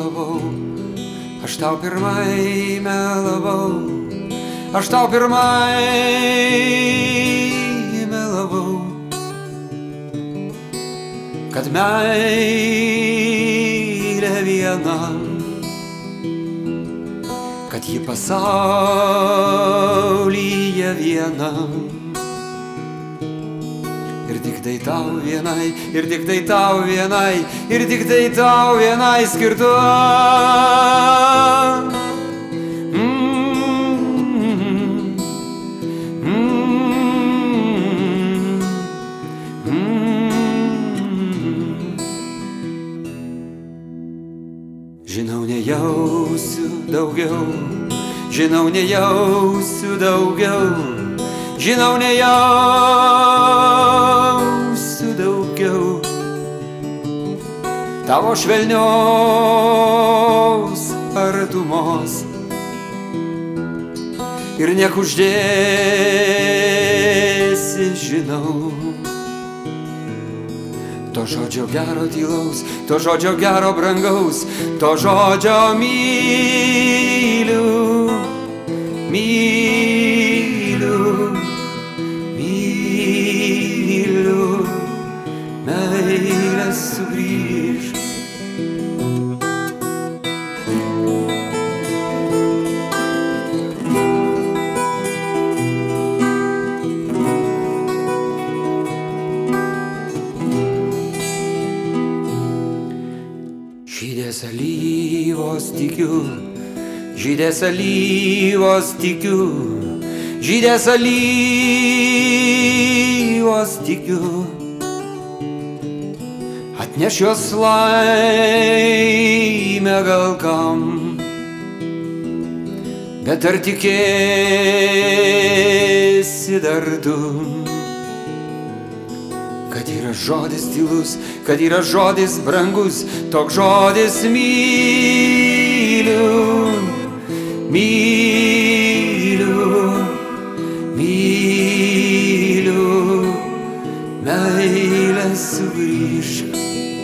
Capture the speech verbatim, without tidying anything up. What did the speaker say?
melavau, aš tau pirmai melavau, aš tau pirmai melavau, kad meilė viena, kad ji pasaulyje viena. Ir tik tai tau vienai, ir tik tai tau vienai, ir tik tai tau vienai skirta. Žinau, nejausiu daugiau, žinau, nejausiu daugiau, žinau, nejausiu daugiau tavo švelnios artumos ir nekuždėsi, žinau. To žodžio gero tylaus, to žodžio gero brangaus, to žodžio myliu, myliu, myliu, meilė sugrįš. Žydės alyvos tikiu, žydės alyvos tikiu, žydės alyvos tikiu, atneš jos laimę gal kam, bet ar tikėsi dar tu, kad yra žodis tylus, kad yra žodis brangus, toks žodis myliu, myliu, myliu, meilė sugrįžk.